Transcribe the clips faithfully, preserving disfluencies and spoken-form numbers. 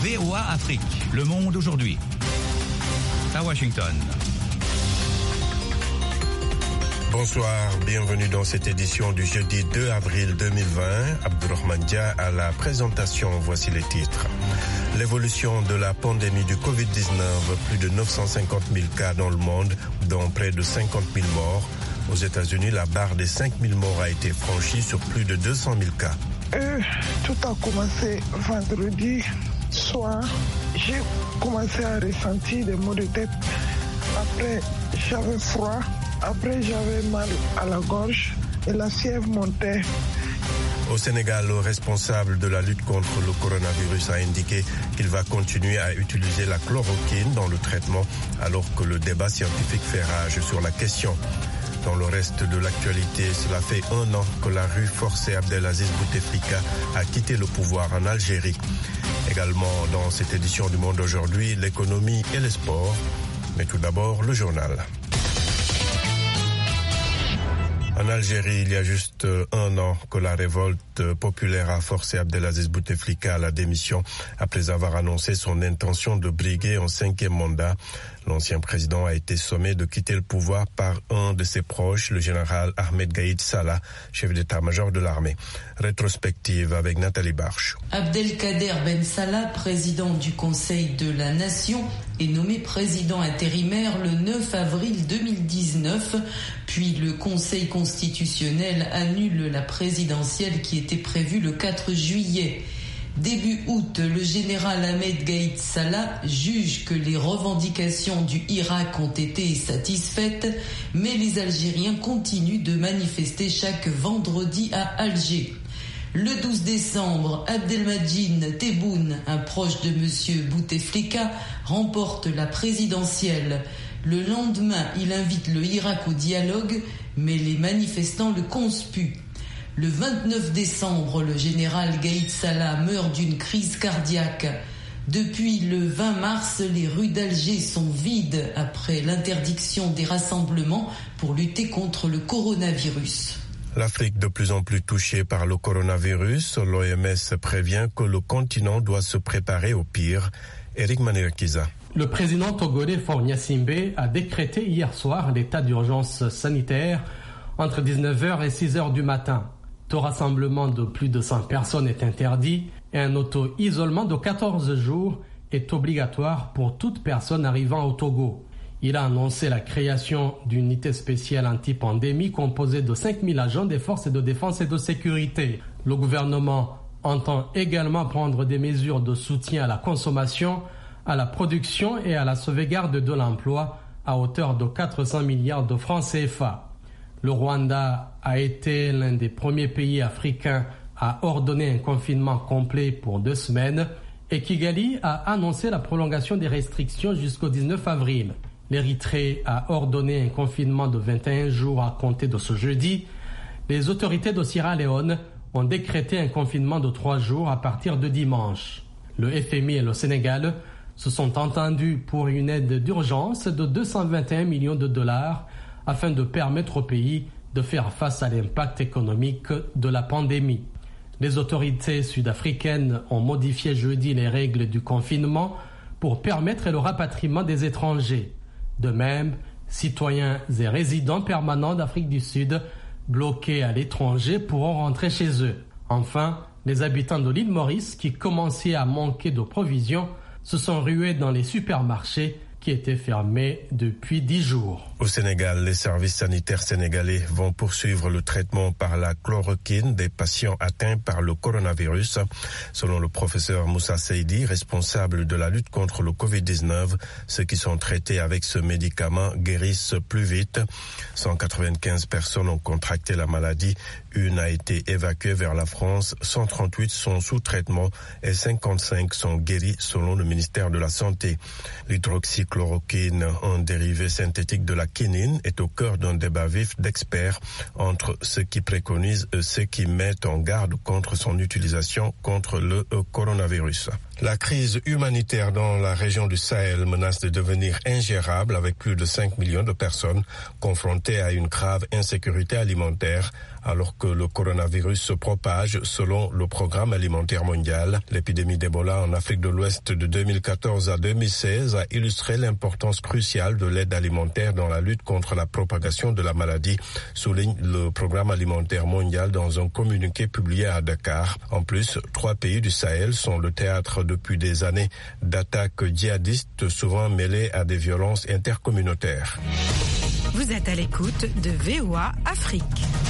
V O A Afrique, Le Monde aujourd'hui. À Washington. Bonsoir, bienvenue dans cette édition du jeudi deux avril deux mille vingt. Abdourahmane Dia à la présentation, voici les titres. L'évolution de la pandémie du covid dix-neuf, plus de neuf cent cinquante mille cas dans le monde, dont près de cinquante mille morts. Aux États-Unis, la barre des cinq mille morts a été franchie sur plus de deux cent mille cas. Euh, tout a commencé vendredi soir. J'ai commencé à ressentir des maux de tête. Après, j'avais froid. Après, j'avais mal à la gorge et la fièvre montait. Au Sénégal, le responsable de la lutte contre le coronavirus a indiqué qu'il va continuer à utiliser la chloroquine dans le traitement alors que le débat scientifique fait rage sur la question. Dans le reste de l'actualité, cela fait un an que la rue forcée Abdelaziz Bouteflika a quitté le pouvoir en Algérie. Également dans cette édition du Monde aujourd'hui, l'économie et les sports. Mais tout d'abord, le journal. En Algérie, il y a juste un an que la révolte populaire a forcé Abdelaziz Bouteflika à la démission après avoir annoncé son intention de briguer un cinquième mandat. L'ancien président a été sommé de quitter le pouvoir par un de ses proches, le général Ahmed Gaïd Salah, chef d'état-major de l'armée. Rétrospective avec Nathalie Barche. Abdelkader Ben Salah, président du Conseil de la Nation, est nommé président intérimaire le neuf avril deux mille dix-neuf, puis le Conseil constitutionnel annule la présidentielle qui était prévue le quatre juillet. Début août, le général Ahmed Gaïd Salah juge que les revendications du Irak ont été satisfaites, mais les Algériens continuent de manifester chaque vendredi à Alger. Le douze décembre, Abdelmadjid Tebboune, un proche de M. Bouteflika, remporte la présidentielle. Le lendemain, il invite le Irak au dialogue, mais les manifestants le conspuent. Le vingt-neuf décembre, le général Gaïd Salah meurt d'une crise cardiaque. Depuis le vingt mars, les rues d'Alger sont vides après l'interdiction des rassemblements pour lutter contre le coronavirus. L'Afrique de plus en plus touchée par le coronavirus, l'O M S prévient que le continent doit se préparer au pire. Eric Manerkiza. Le président togolais Faure Gnassingbé a décrété hier soir l'état d'urgence sanitaire entre dix-neuf heures et six heures du matin. Tout rassemblement de plus de cent personnes est interdit et un auto-isolement de quatorze jours est obligatoire pour toute personne arrivant au Togo. Il a annoncé la création d'une unité spéciale anti-pandémie composée de cinq mille agents des forces de défense et de sécurité. Le gouvernement entend également prendre des mesures de soutien à la consommation, à la production et à la sauvegarde de l'emploi à hauteur de quatre cents milliards de francs C F A. Le Rwanda a été l'un des premiers pays africains à ordonner un confinement complet pour deux semaines et Kigali a annoncé la prolongation des restrictions jusqu'au dix-neuf avril. L'Érythrée a ordonné un confinement de vingt et un jours à compter de ce jeudi. Les autorités de Sierra Leone ont décrété un confinement de trois jours à partir de dimanche. Le F M I et le Sénégal se sont entendus pour une aide d'urgence de deux cent vingt et un millions de dollars afin de permettre au pays de faire face à l'impact économique de la pandémie. Les autorités sud-africaines ont modifié jeudi les règles du confinement pour permettre le rapatriement des étrangers. De même, citoyens et résidents permanents d'Afrique du Sud bloqués à l'étranger pourront rentrer chez eux. Enfin, les habitants de l'île Maurice qui commençaient à manquer de provisions se sont rués dans les supermarchés qui était fermé depuis dix jours. Au Sénégal, les services sanitaires sénégalais vont poursuivre le traitement par la chloroquine des patients atteints par le coronavirus. Selon le professeur Moussa Seydi, responsable de la lutte contre le covid dix-neuf, ceux qui sont traités avec ce médicament guérissent plus vite. cent quatre-vingt-quinze personnes ont contracté la maladie. Une a été évacuée vers la France. cent trente-huit sont sous traitement et cinquante-cinq sont guéris selon le ministère de la Santé. L'hydroxychloroquine, un dérivé synthétique de la quinine, est au cœur d'un débat vif d'experts entre ceux qui préconisent et ceux qui mettent en garde contre son utilisation contre le coronavirus. La crise humanitaire dans la région du Sahel menace de devenir ingérable avec plus de cinq millions de personnes confrontées à une grave insécurité alimentaire alors que le coronavirus se propage selon le programme alimentaire mondial. L'épidémie d'Ebola en Afrique de l'Ouest de deux mille quatorze à deux mille seize a illustré l'importance cruciale de l'aide alimentaire dans la lutte contre la propagation de la maladie, souligne le programme alimentaire mondial dans un communiqué publié à Dakar. En plus, trois pays du Sahel sont le théâtre depuis des années d'attaques djihadistes souvent mêlées à des violences intercommunautaires. Vous êtes à l'écoute de V O A Afrique.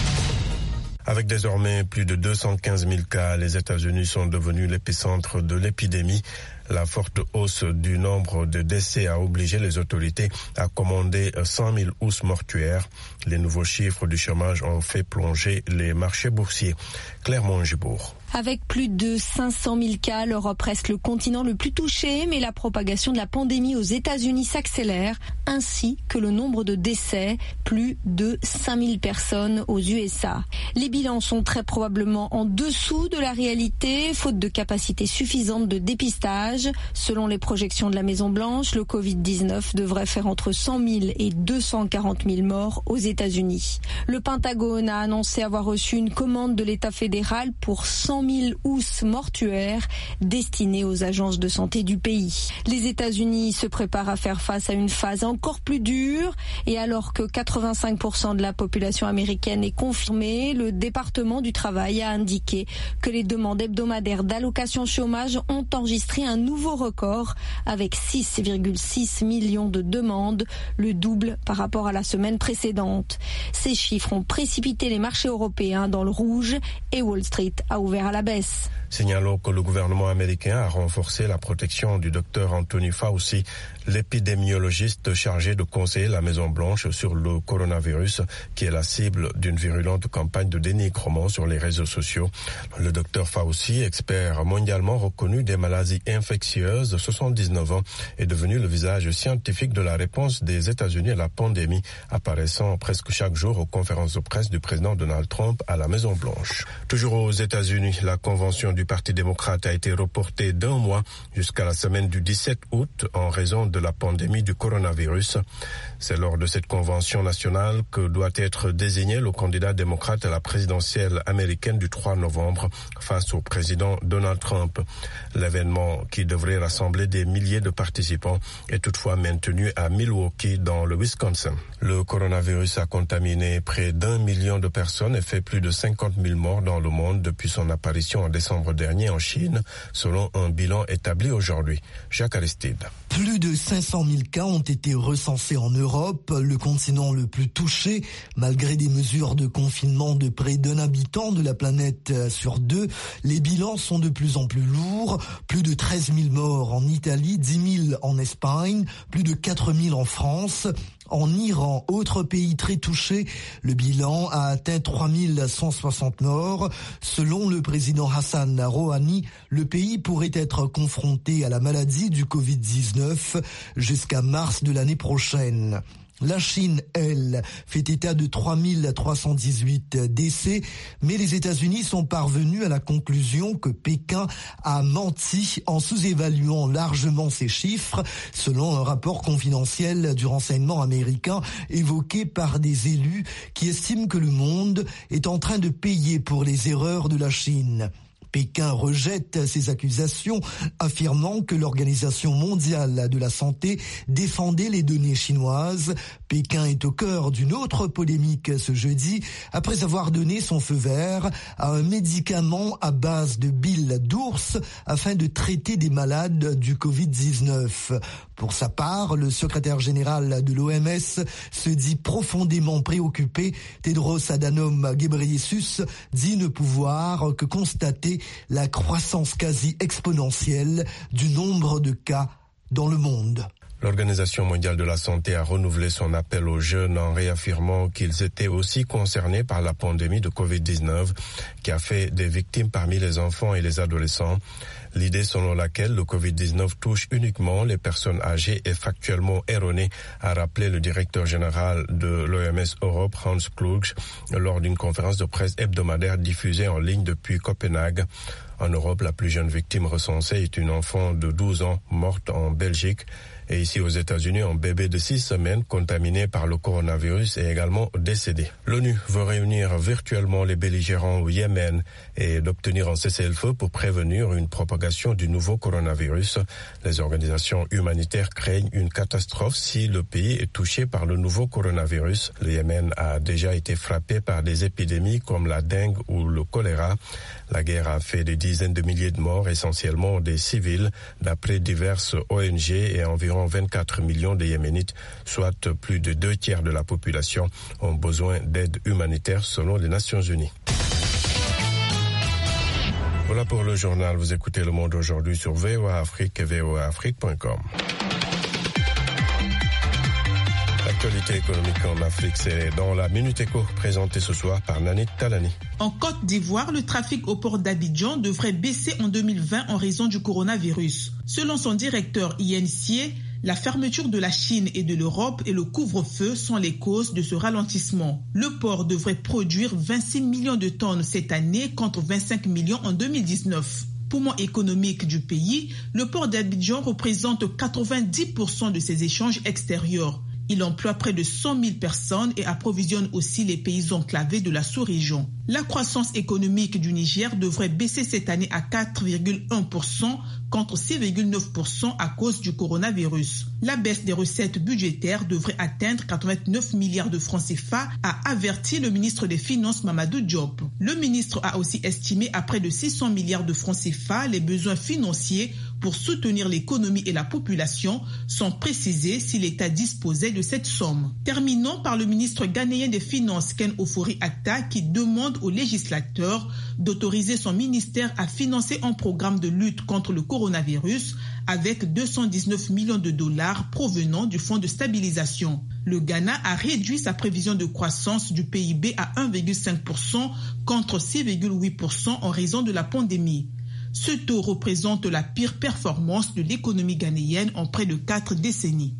Avec désormais plus de deux cent quinze mille cas, les États-Unis sont devenus l'épicentre de l'épidémie. La forte hausse du nombre de décès a obligé les autorités à commander cent mille housses mortuaires. Les nouveaux chiffres du chômage ont fait plonger les marchés boursiers. Claire Mongibourg. Avec plus de cinq cent mille cas, l'Europe reste le continent le plus touché, mais la propagation de la pandémie aux États-Unis s'accélère, ainsi que le nombre de décès, plus de cinq mille personnes aux U S A. Les bilans sont très probablement en dessous de la réalité, faute de capacité suffisante de dépistage. Selon les projections de la Maison-Blanche, le covid dix-neuf devrait faire entre cent mille et deux cent quarante mille morts aux États-Unis. Le Pentagone a annoncé avoir reçu une commande de l'État fédéral pour cent mille housses mortuaires destinées aux agences de santé du pays. Les États-Unis se préparent à faire face à une phase encore plus dure et alors que quatre-vingt-cinq pour cent de la population américaine est confirmée, le département du travail a indiqué que les demandes hebdomadaires d'allocation chômage ont enregistré un nouveau record avec six virgule six millions de demandes, le double par rapport à la semaine précédente. Ces chiffres ont précipité les marchés européens dans le rouge et Wall Street a ouvert à la baisse. Signalons que le gouvernement américain a renforcé la protection du docteur Anthony Fauci, l'épidémiologiste chargé de conseiller la Maison-Blanche sur le coronavirus, qui est la cible d'une virulente campagne de dénigrement sur les réseaux sociaux. Le docteur Fauci, expert mondialement reconnu des maladies infectieuses de soixante-dix-neuf ans, est devenu le visage scientifique de la réponse des États-Unis à la pandémie, apparaissant presque chaque jour aux conférences de presse du président Donald Trump à la Maison-Blanche. Toujours aux États-Unis, la convention du Parti démocrate a été reportée d'un mois jusqu'à la semaine du dix-sept août en raison de la pandémie du coronavirus. C'est lors de cette convention nationale que doit être désigné le candidat démocrate à la présidentielle américaine du trois novembre face au président Donald Trump. L'événement, qui devrait rassembler des milliers de participants, est toutefois maintenu à Milwaukee dans le Wisconsin. Le coronavirus a contaminé près d'un million de personnes et fait plus de cinquante mille morts dans le monde depuis son apparition en décembre dernier en Chine, selon un bilan établi aujourd'hui. Jacques Aristide. Plus de cinq cent mille cas ont été recensés en Europe, le continent le plus touché, malgré des mesures de confinement de près d'un habitant de la planète sur deux. Les bilans sont de plus en plus lourds, plus de treize mille morts en Italie, dix mille en Espagne, plus de quatre mille en France. En Iran, autre pays très touché, le bilan a atteint trois mille cent soixante morts. Selon le président Hassan Rouhani, le pays pourrait être confronté à la maladie du covid dix-neuf jusqu'à mars de l'année prochaine. La Chine, elle, fait état de trois mille trois cent dix-huit décès, mais les États-Unis sont parvenus à la conclusion que Pékin a menti en sous-évaluant largement ces chiffres, selon un rapport confidentiel du renseignement américain évoqué par des élus qui estiment que le monde est en train de payer pour les erreurs de la Chine. Pékin rejette ces accusations, affirmant que l'Organisation mondiale de la santé défendait les données chinoises. Pékin est au cœur d'une autre polémique ce jeudi, après avoir donné son feu vert à un médicament à base de bile d'ours afin de traiter des malades du covid dix-neuf. Pour sa part, le secrétaire général de l'O M S se dit profondément préoccupé. Tedros Adhanom Ghebreyesus dit ne pouvoir que constater la croissance quasi exponentielle du nombre de cas dans le monde. L'Organisation mondiale de la santé a renouvelé son appel aux jeunes en réaffirmant qu'ils étaient aussi concernés par la pandémie de covid dix-neuf qui a fait des victimes parmi les enfants et les adolescents. L'idée selon laquelle le covid dix-neuf touche uniquement les personnes âgées est factuellement erronée, a rappelé le directeur général de l'O M S Europe, Hans Kluge, lors d'une conférence de presse hebdomadaire diffusée en ligne depuis Copenhague. En Europe, la plus jeune victime recensée est une enfant de douze ans morte en Belgique. Et ici aux États-Unis, un bébé de six semaines contaminé par le coronavirus est également décédé. L'ONU veut réunir virtuellement les belligérants au Yémen et d'obtenir un cessez-le-feu pour prévenir une propagation du nouveau coronavirus. Les organisations humanitaires craignent une catastrophe si le pays est touché par le nouveau coronavirus. Le Yémen a déjà été frappé par des épidémies comme la dengue ou le choléra. La guerre a fait des dizaines de milliers de morts, essentiellement des civils, d'après diverses O N G, et environ vingt-quatre millions de Yéménites, soit plus de deux tiers de la population, ont besoin d'aide humanitaire selon les Nations Unies. Voilà pour le journal. Vous écoutez Le Monde aujourd'hui sur V O A Afrique et V O A Afrique point com. L'actualité économique en Afrique, c'est dans la Minute Éco, présentée ce soir par Nanit Talani. En Côte d'Ivoire, le trafic au port d'Abidjan devrait baisser en deux mille vingt en raison du coronavirus. Selon son directeur Yen Sie, la fermeture de la Chine et de l'Europe et le couvre-feu sont les causes de ce ralentissement. Le port devrait produire vingt-six millions de tonnes cette année contre vingt-cinq millions en deux mille dix-neuf. Poumon économique du pays, le port d'Abidjan représente quatre-vingt-dix pour cent de ses échanges extérieurs. Il emploie près de cent mille personnes et approvisionne aussi les pays enclavés de la sous-région. La croissance économique du Niger devrait baisser cette année à quatre virgule un pour cent contre six virgule neuf pour cent à cause du coronavirus. La baisse des recettes budgétaires devrait atteindre quatre-vingt-neuf milliards de francs C F A, a averti le ministre des Finances Mamadou Diop. Le ministre a aussi estimé à près de six cents milliards de francs C F A les besoins financiers pour soutenir l'économie et la population, sans préciser si l'État disposait de cette somme. Terminons par le ministre ghanéen des Finances Ken Ofori-Atta qui demande aux législateurs d'autoriser son ministère à financer un programme de lutte contre le coronavirus avec deux cent dix-neuf millions de dollars provenant du Fonds de stabilisation. Le Ghana a réduit sa prévision de croissance du P I B à un virgule cinq pour cent contre six virgule huit pour cent en raison de la pandémie. Ce taux représente la pire performance de l'économie ghanéenne en près de quatre décennies.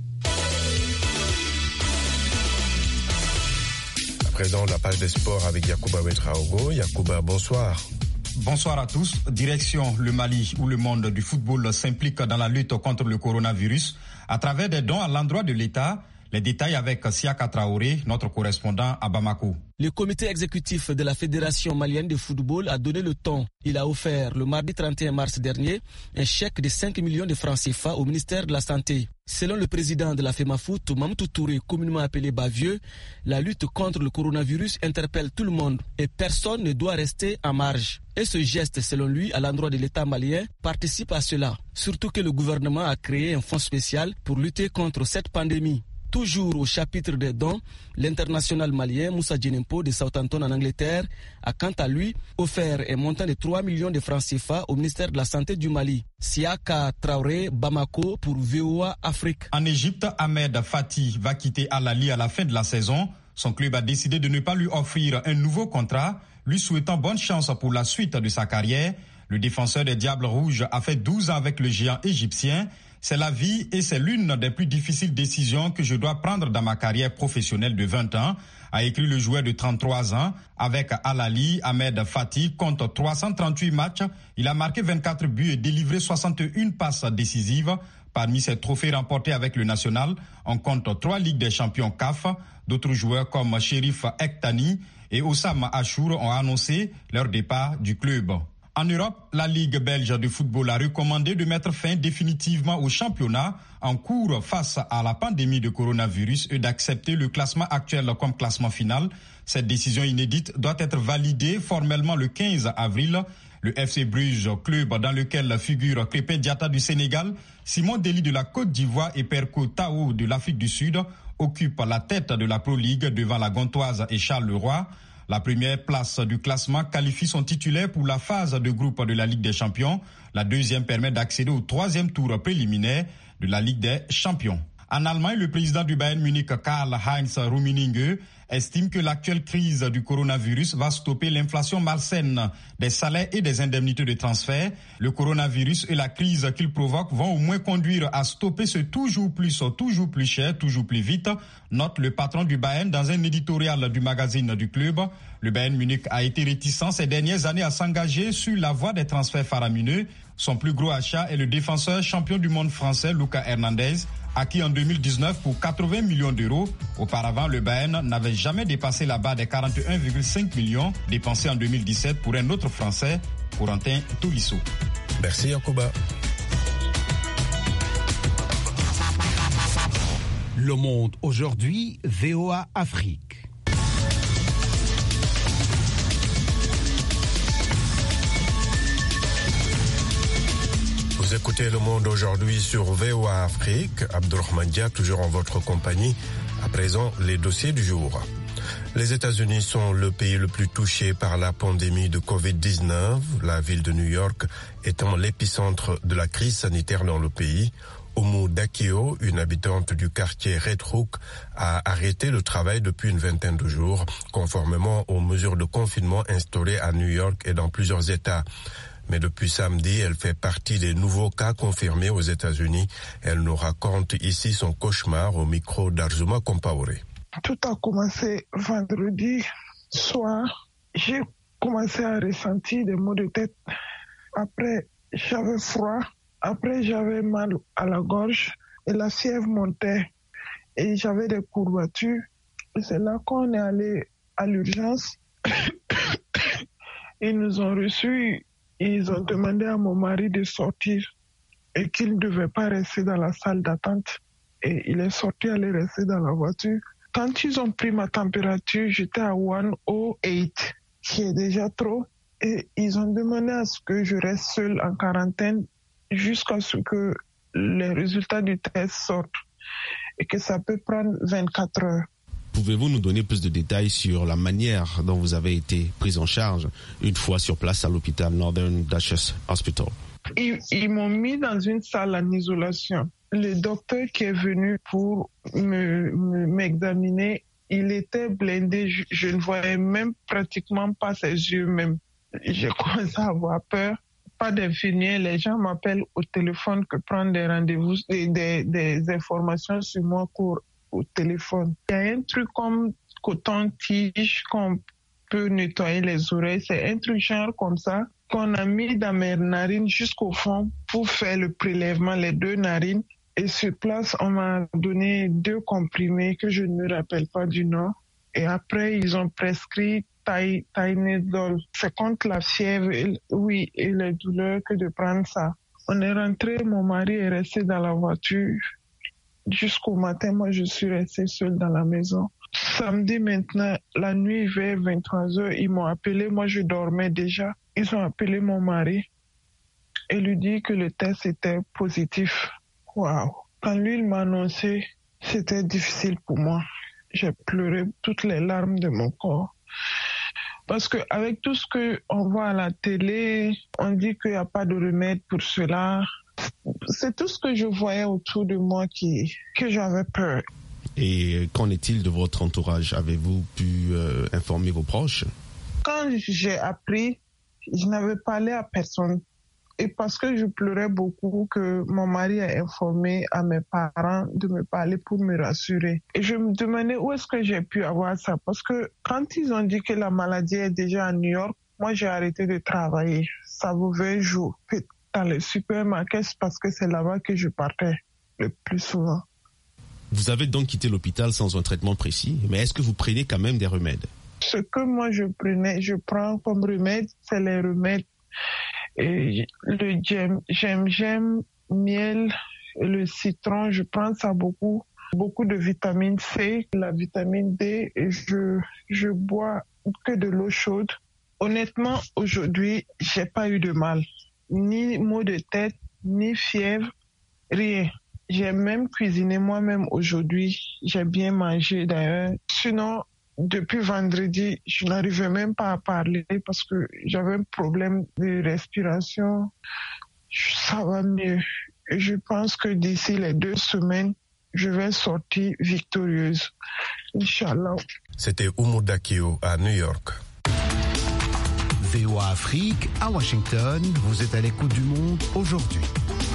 À présent, la page des sports avec Yacouba Ouedraogo. Yacouba, bonsoir. Bonsoir à tous. Direction le Mali, où le monde du football s'implique dans la lutte contre le coronavirus à travers des dons à l'endroit de l'État. Les détails avec Siaka Traoré, notre correspondant à Bamako. Le comité exécutif de la Fédération malienne de football a donné le ton. Il a offert le mardi trente et un mars dernier un chèque de cinq millions de francs C F A au ministère de la Santé. Selon le président de la FEMAFOOT, Mamadou Touré, communément appelé Bavieux, la lutte contre le coronavirus interpelle tout le monde et personne ne doit rester en marge. Et ce geste, selon lui, à l'endroit de l'État malien, participe à cela. Surtout que le gouvernement a créé un fonds spécial pour lutter contre cette pandémie. Toujours au chapitre des dons, l'international malien Moussa Djenempo de Southampton en Angleterre a quant à lui offert un montant de trois millions de francs C F A au ministère de la Santé du Mali. Siaka Traoré, Bamako pour V O A Afrique. En Égypte, Ahmed Fati va quitter Al Ahly à la fin de la saison. Son club a décidé de ne pas lui offrir un nouveau contrat, lui souhaitant bonne chance pour la suite de sa carrière. Le défenseur des Diables Rouges a fait douze ans avec le géant égyptien. C'est la vie et c'est l'une des plus difficiles décisions que je dois prendre dans ma carrière professionnelle de vingt ans, a écrit le joueur de trente-trois ans. Avec Al Ahly, Ahmed Fati compte trois cent trente-huit matchs. Il a marqué vingt-quatre buts et délivré soixante et une passes décisives. Parmi ses trophées remportés avec le national, on compte trois Ligues des champions C A F. D'autres joueurs comme Sherif Ektani et Oussama Achour ont annoncé leur départ du club. En Europe, la Ligue belge de football a recommandé de mettre fin définitivement au championnat en cours face à la pandémie de coronavirus et d'accepter le classement actuel comme classement final. Cette décision inédite doit être validée formellement le quinze avril. Le F C Bruges, club dans lequel figurent Krépin Diatta du Sénégal, Simon Dely de la Côte d'Ivoire et Perko Tao de l'Afrique du Sud, occupent la tête de la Pro League devant la Gantoise et Charles Leroy. La première place du classement qualifie son titulaire pour la phase de groupe de la Ligue des Champions. La deuxième permet d'accéder au troisième tour préliminaire de la Ligue des Champions. En Allemagne, le président du Bayern Munich, Karl-Heinz Rummenigge, estime que l'actuelle crise du coronavirus va stopper l'inflation malsaine des salaires et des indemnités de transfert. Le coronavirus et la crise qu'il provoque vont au moins conduire à stopper ce toujours plus, toujours plus cher, toujours plus vite, note le patron du Bayern dans un éditorial du magazine du club. Le Bayern Munich a été réticent ces dernières années à s'engager sur la voie des transferts faramineux. Son plus gros achat est le défenseur champion du monde français Lucas Hernandez, acquis en deux mille dix-neuf pour quatre-vingts millions d'euros. Auparavant, le Bayern n'avait jamais dépassé la barre des quarante et un virgule cinq millions dépensés en deux mille dix-sept pour un autre Français, Corentin Tolisso. Merci Yacouba. Le Monde aujourd'hui, V O A Afrique. Vous écoutez Le Monde aujourd'hui sur V O A Afrique. Abdourahmane Dia, toujours en votre compagnie. À présent, les dossiers du jour. Les États-Unis sont le pays le plus touché par la pandémie de covid dix-neuf. La ville de New York étant l'épicentre de la crise sanitaire dans le pays. Oumou Dakio, une habitante du quartier Red Hook, a arrêté le travail depuis une vingtaine de jours, conformément aux mesures de confinement instaurées à New York et dans plusieurs États. Mais depuis samedi, elle fait partie des nouveaux cas confirmés aux États-Unis. Elle nous raconte ici son cauchemar au micro d'Arzuma Compaoré. Tout a commencé vendredi soir. J'ai commencé à ressentir des maux de tête. Après, j'avais froid. Après, j'avais mal à la gorge et la fièvre montait. Et j'avais des courbatures. Et c'est là qu'on est allé à l'urgence. Ils nous ont reçus. Ils ont demandé à mon mari de sortir et qu'il ne devait pas rester dans la salle d'attente. Et il est sorti, aller rester dans la voiture. Quand ils ont pris ma température, j'étais à cent huit, qui est déjà trop. Et ils ont demandé à ce que je reste seule en quarantaine jusqu'à ce que les résultats du test sortent et que ça peut prendre vingt-quatre heures. Pouvez-vous nous donner plus de détails sur la manière dont vous avez été prise en charge une fois sur place à l'hôpital Northern Duchess Hospital? Ils, ils m'ont mis dans une salle en isolation. Le docteur qui est venu pour me, me, m'examiner, il était blindé. Je, je ne voyais même pratiquement pas ses yeux même. J'ai commencé à avoir peur. Pas d'infirmier, les gens m'appellent au téléphone que prendre des rendez-vous, des, des, des informations sur moi court au téléphone. Il y a un truc comme coton-tige qu'on peut nettoyer les oreilles. C'est un truc genre comme ça qu'on a mis dans mes narines jusqu'au fond pour faire le prélèvement, les deux narines. Et sur place, on m'a donné deux comprimés que je ne me rappelle pas du nom. Et après, ils ont prescrit Tylenol. C'est contre la fièvre, et, oui, et les douleurs que de prendre ça. On est rentré, mon mari est resté dans la voiture. Jusqu'au matin, moi, je suis restée seule dans la maison. Samedi maintenant, la nuit vers vingt-trois heures, ils m'ont appelé. Moi, je dormais déjà. Ils ont appelé mon mari et lui dit que le test était positif. Waouh! Quand lui, il m'a annoncé, c'était difficile pour moi. J'ai pleuré toutes les larmes de mon corps. Parce qu'avec tout ce qu'on voit à la télé, on dit qu'il n'y a pas de remède pour cela. C'est tout ce que je voyais autour de moi qui, que j'avais peur. Et qu'en est-il de votre entourage? Avez-vous pu euh, informer vos proches? Quand j'ai appris, je n'avais parlé à personne. Et parce que je pleurais beaucoup, que mon mari a informé à mes parents de me parler pour me rassurer. Et je me demandais où est-ce que j'ai pu avoir ça. Parce que quand ils ont dit que la maladie est déjà à New York, moi j'ai arrêté de travailler. Ça pouvait jouer dans les supermarchés parce que c'est là-bas que je partais le plus souvent. Vous avez donc quitté l'hôpital sans un traitement précis, mais est-ce que vous prenez quand même des remèdes? Ce que moi je prenais, je prends comme remède, c'est les remèdes. Et le gingembre, miel, le citron, je prends ça beaucoup. Beaucoup de vitamine C, la vitamine D, et je, je bois que de l'eau chaude. Honnêtement, aujourd'hui, j'ai pas eu de mal. Ni maux de tête, ni fièvre, rien. J'ai même cuisiné moi-même aujourd'hui. J'ai bien mangé d'ailleurs. Sinon, depuis vendredi, je n'arrivais même pas à parler parce que j'avais un problème de respiration. Ça va mieux. Je pense que d'ici les deux semaines, je vais sortir victorieuse. Inch'Allah. C'était Oumou Dakio à New York. V O A Afrique à Washington, vous êtes à l'écoute du monde aujourd'hui.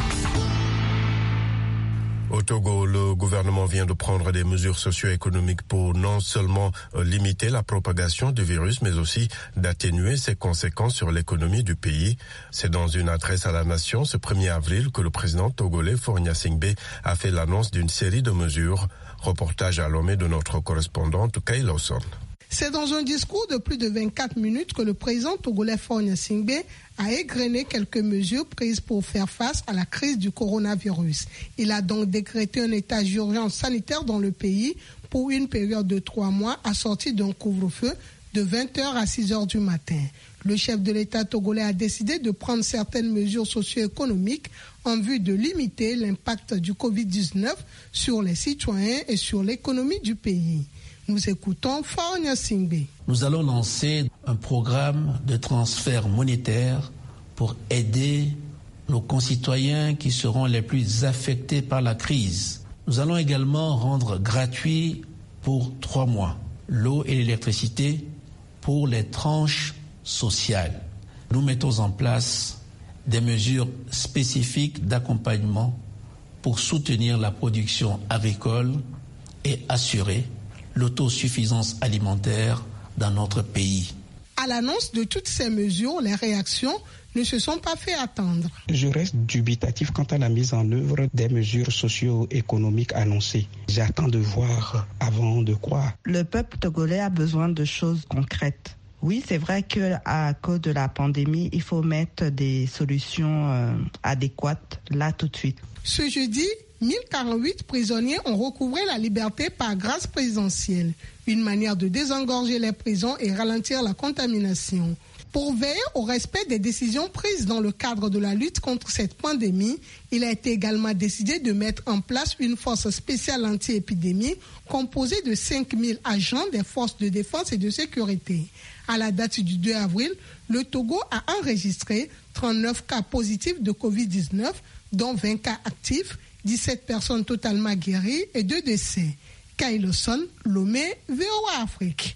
Au Togo, le gouvernement vient de prendre des mesures socio-économiques pour non seulement limiter la propagation du virus, mais aussi d'atténuer ses conséquences sur l'économie du pays. C'est dans une adresse à la nation ce premier avril que le président togolais Faure Gnassingbé a fait l'annonce d'une série de mesures. Reportage à Lomé de notre correspondante Kay Lawson. C'est dans un discours de plus de vingt-quatre minutes que le président togolais Faure Gnassingbé a égrené quelques mesures prises pour faire face à la crise du coronavirus. Il a donc décrété un état d'urgence sanitaire dans le pays pour une période de trois mois assortie d'un couvre-feu de vingt heures à six heures du matin. Le chef de l'État togolais a décidé de prendre certaines mesures socio-économiques en vue de limiter l'impact du covid dix-neuf sur les citoyens et sur l'économie du pays. Nous écoutons Faure Gnassingbé. Nous allons lancer un programme de transfert monétaire pour aider nos concitoyens qui seront les plus affectés par la crise. Nous allons également rendre gratuit pour trois mois l'eau et l'électricité pour les tranches sociales. Nous mettons en place des mesures spécifiques d'accompagnement pour soutenir la production agricole et assurer l'autosuffisance alimentaire dans notre pays. À l'annonce de toutes ces mesures, les réactions ne se sont pas fait attendre. Je reste dubitatif quant à la mise en œuvre des mesures socio-économiques annoncées. J'attends de voir avant de croire. Le peuple togolais a besoin de choses concrètes. Oui, c'est vrai qu'à cause de la pandémie, il faut mettre des solutions euh, adéquates là tout de suite. Ce jeudi, mille quarante-huit prisonniers ont recouvré la liberté par grâce présidentielle, une manière de désengorger les prisons et ralentir la contamination. Pour veiller au respect des décisions prises dans le cadre de la lutte contre cette pandémie, il a été également décidé de mettre en place une force spéciale anti-épidémie composée de cinq mille agents des forces de défense et de sécurité. À la date du deux avril, le Togo a enregistré trente-neuf cas positifs de covid dix-neuf, dont vingt cas actifs, dix-sept personnes totalement guéries et deux décès. Kay Lawson, Lomé, V O A Afrique.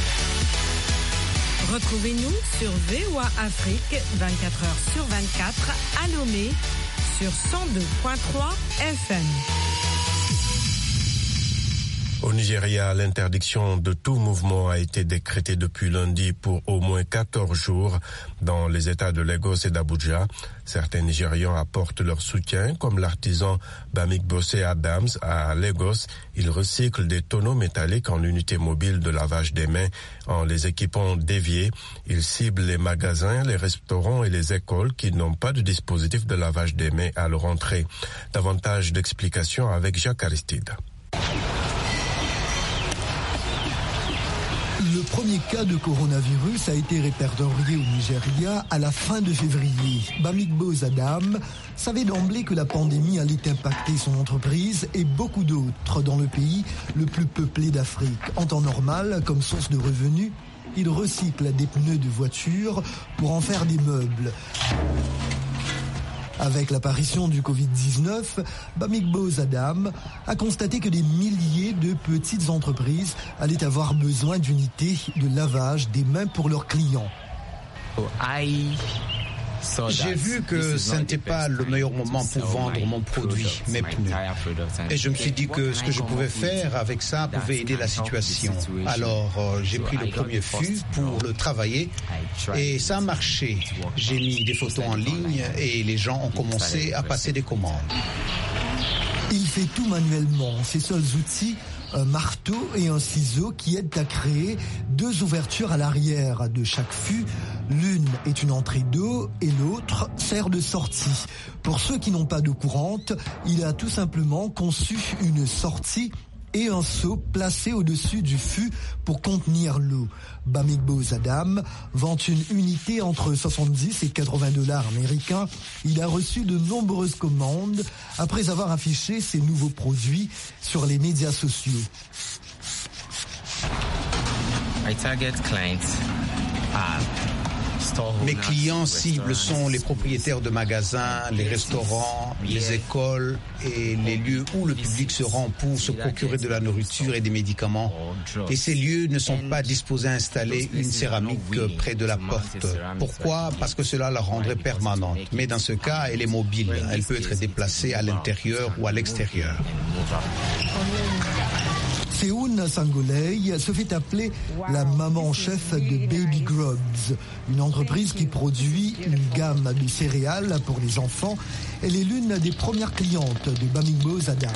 Retrouvez-nous sur V O A Afrique vingt-quatre heures sur vingt-quatre à Lomé sur cent deux virgule trois F M. Au Nigeria, l'interdiction de tout mouvement a été décrétée depuis lundi pour au moins quatorze jours dans les États de Lagos et d'Abuja. Certains Nigérians apportent leur soutien, comme l'artisan Bamik Bossé Adams à Lagos. Il recycle des tonneaux métalliques en unités mobiles de lavage des mains en les équipant d'éviers. Il cible les magasins, les restaurants et les écoles qui n'ont pas de dispositif de lavage des mains à leur entrée. Davantage d'explications avec Jacques Aristide. Le premier cas de coronavirus a été répertorié au Nigeria à la fin de février. Bamigbo Adam savait d'emblée que la pandémie allait impacter son entreprise et beaucoup d'autres dans le pays le plus peuplé d'Afrique. En temps normal, comme source de revenus, il recycle des pneus de voitures pour en faire des meubles. Avec l'apparition du covid dix-neuf, Bamigbo Adam a constaté que des milliers de petites entreprises allaient avoir besoin d'unités de lavage des mains pour leurs clients. J'ai vu que ce n'était pas le meilleur moment pour vendre mon produit, mes pneus. Et je me suis dit que ce que je pouvais faire avec ça pouvait aider la situation. Alors euh, j'ai pris le premier fût pour le travailler et ça a marché. J'ai mis des photos en ligne et les gens ont commencé à passer des commandes. Il fait tout manuellement. Ses seuls outils, un marteau et un ciseau qui aident à créer deux ouvertures à l'arrière de chaque fût. L'une est une entrée d'eau et l'autre sert de sortie. Pour ceux qui n'ont pas d'eau courante, il a tout simplement conçu une sortie et un seau placé au-dessus du fût pour contenir l'eau. Bamigbo Adam vend une unité entre soixante-dix et quatre-vingts dollars américains. Il a reçu de nombreuses commandes après avoir affiché ses nouveaux produits sur les médias sociaux. My target clients are Mes clients cibles sont les propriétaires de magasins, les restaurants, les écoles et les lieux où le public se rend pour se procurer de la nourriture et des médicaments. Et ces lieux ne sont pas disposés à installer une céramique près de la porte. Pourquoi ? Parce que cela la rendrait permanente. Mais dans ce cas, elle est mobile. Elle peut être déplacée à l'intérieur ou à l'extérieur. Seoun Sangolei se fait appeler la maman-chef de Baby Grubs, une entreprise qui produit une gamme de céréales pour les enfants. Elle est l'une des premières clientes de Bamingbo Zadam.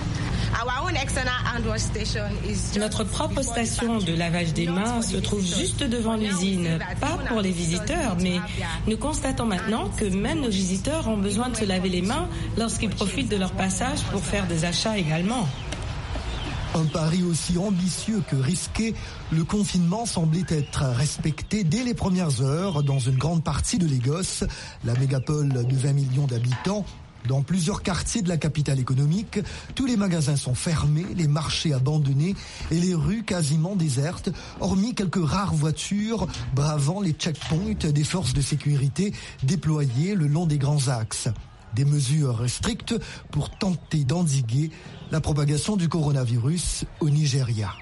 Notre propre station de lavage des mains se trouve juste devant l'usine, pas pour les visiteurs, mais nous constatons maintenant que même nos visiteurs ont besoin de se laver les mains lorsqu'ils profitent de leur passage pour faire des achats également. Un pari aussi ambitieux que risqué, le confinement semblait être respecté dès les premières heures dans une grande partie de Lagos, la mégapole de vingt millions d'habitants. Dans plusieurs quartiers de la capitale économique, tous les magasins sont fermés, les marchés abandonnés et les rues quasiment désertes, hormis quelques rares voitures bravant les checkpoints des forces de sécurité déployées le long des grands axes. Des mesures strictes pour tenter d'endiguer la propagation du coronavirus au Nigeria.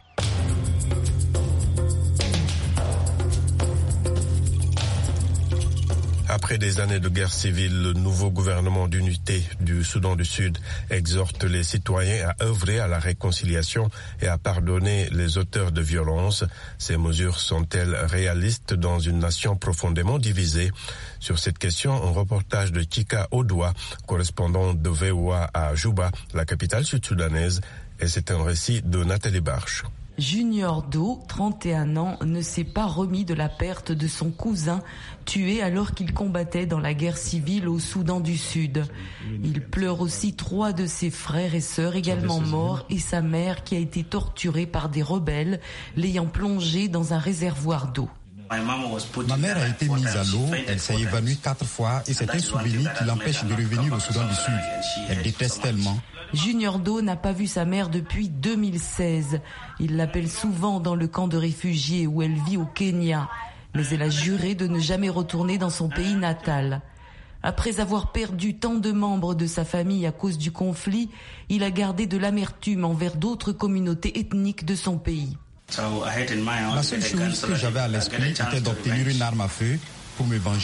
Après des années de guerre civile, le nouveau gouvernement d'unité du Soudan du Sud exhorte les citoyens à œuvrer à la réconciliation et à pardonner les auteurs de violences. Ces mesures sont-elles réalistes dans une nation profondément divisée? Sur cette question, un reportage de Chika Odoa, correspondant de V O A à Juba, la capitale sud-soudanaise, et c'est un récit de Nathalie Barche. Junior Do, trente et un ans, ne s'est pas remis de la perte de son cousin, tué alors qu'il combattait dans la guerre civile au Soudan du Sud. Il pleure aussi trois de ses frères et sœurs également morts et sa mère qui a été torturée par des rebelles, l'ayant plongée dans un réservoir d'eau. Ma mère a été mise à l'eau, elle s'est évanouie quatre fois et c'est un souvenir qui l'empêche de revenir au Soudan du Sud. Elle déteste tellement. Junior Do n'a pas vu sa mère depuis deux mille seize. Il l'appelle souvent dans le camp de réfugiés où elle vit au Kenya. Mais elle a juré de ne jamais retourner dans son pays natal. Après avoir perdu tant de membres de sa famille à cause du conflit, il a gardé de l'amertume envers d'autres communautés ethniques de son pays. La seule chose que j'avais à l'esprit était d'obtenir une arme à feu pour me venger.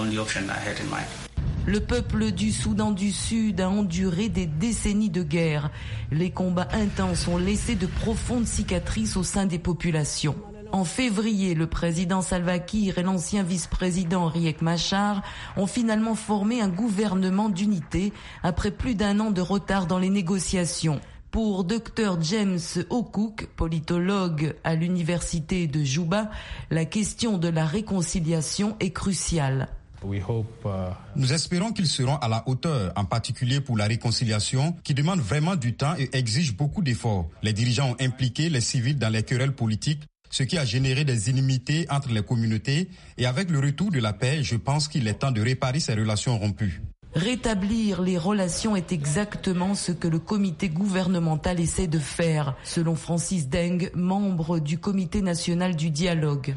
Le peuple du Soudan du Sud a enduré des décennies de guerre. Les combats intenses ont laissé de profondes cicatrices au sein des populations. En février, le président Salva Kiir et l'ancien vice-président Riek Machar ont finalement formé un gouvernement d'unité après plus d'un an de retard dans les négociations. Pour Docteur James Okuk, politologue à l'université de Juba, la question de la réconciliation est cruciale. Nous espérons qu'ils seront à la hauteur, en particulier pour la réconciliation, qui demande vraiment du temps et exige beaucoup d'efforts. Les dirigeants ont impliqué les civils dans les querelles politiques, ce qui a généré des inimitiés entre les communautés. Et avec le retour de la paix, je pense qu'il est temps de réparer ces relations rompues. Rétablir les relations est exactement ce que le comité gouvernemental essaie de faire, selon Francis Deng, membre du comité national du dialogue.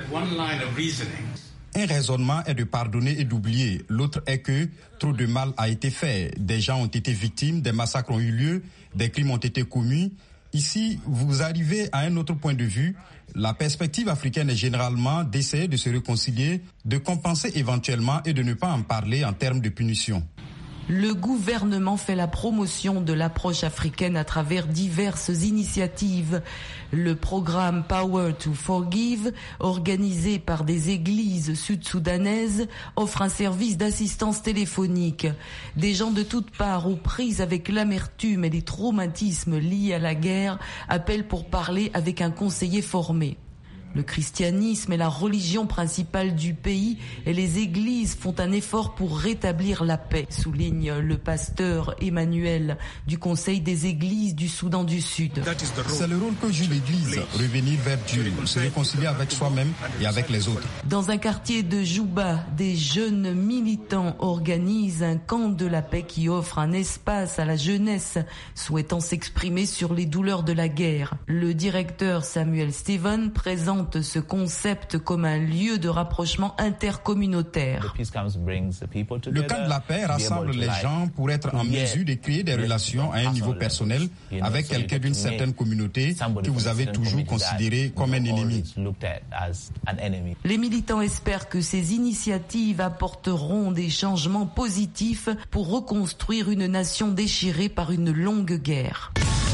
Un raisonnement est de pardonner et d'oublier. L'autre est que trop de mal a été fait. Des gens ont été victimes, des massacres ont eu lieu, des crimes ont été commis. Ici, vous arrivez à un autre point de vue. La perspective africaine est généralement d'essayer de se réconcilier, de compenser éventuellement et de ne pas en parler en termes de punition. Le gouvernement fait la promotion de l'approche africaine à travers diverses initiatives. Le programme Power to Forgive, organisé par des églises sud-soudanaises, offre un service d'assistance téléphonique. Des gens de toutes parts aux prises avec l'amertume et les traumatismes liés à la guerre appellent pour parler avec un conseiller formé. Le christianisme est la religion principale du pays et les églises font un effort pour rétablir la paix, souligne le pasteur Emmanuel du Conseil des églises du Soudan du Sud. C'est le rôle que joue l'Église, revenir vers Dieu, se réconcilier avec soi-même et avec les autres. Dans un quartier de Juba, des jeunes militants organisent un camp de la paix qui offre un espace à la jeunesse souhaitant s'exprimer sur les douleurs de la guerre. Le directeur Samuel Steven présente présente ce concept comme un lieu de rapprochement intercommunautaire. Le cadre de la paix rassemble les gens pour être en mesure de créer des relations à un niveau personnel avec quelqu'un d'une certaine communauté que vous avez toujours considéré comme un ennemi. Les militants espèrent que ces initiatives apporteront des changements positifs pour reconstruire une nation déchirée par une longue guerre.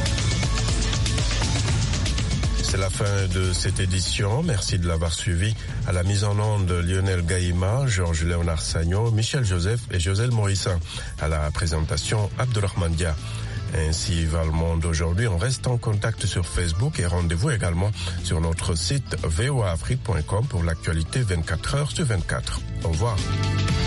C'est la fin de cette édition. Merci de l'avoir suivi. À la mise en onde, Lionel Gaïma, Georges Léonard Sagnon, Michel Joseph et Joselle Morissin. À la présentation, Abdelrahman Dia. Ainsi va le monde aujourd'hui. On reste en contact sur Facebook et rendez-vous également sur notre site v o a afrique point com pour l'actualité vingt-quatre heures sur vingt-quatre. Au revoir.